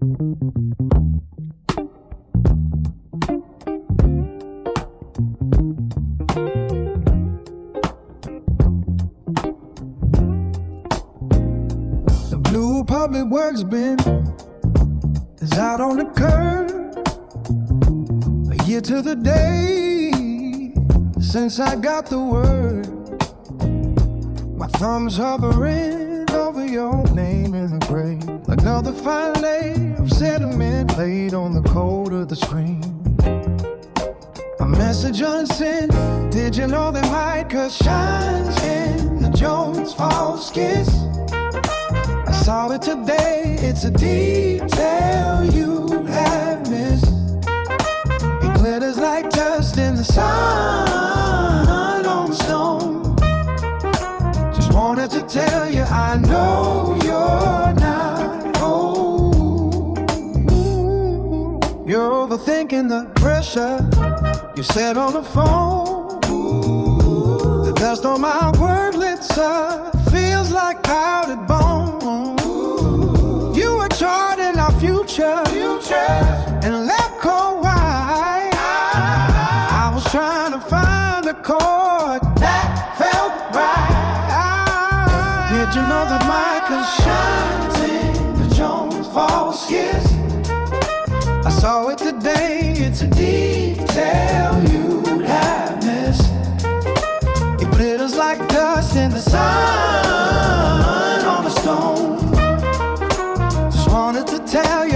The blue public works bin is out on the curb. A year to the day since I got the word. My thumb's hovering over your name in the grave. Another fine layer of sediment laid on the code of the screen. A message unsent. Did you know that my cuss shines in the Jones Falls kiss? I saw it today. It's a detail you have missed. It glitters like dust in the sun on stone. Just wanted to tell you I know you're not home. You're overthinking the pressure you said on the phone. The dust on my wordlets feels like powdered bone. You were charting our future and let go wide. I was trying to find a chord that felt right. Did you know that Michael shines in the Jones Falls kiss? I saw it today. It's a detail you'd have missed. It glitters like dust in the sun on a stone. Just wanted to tell you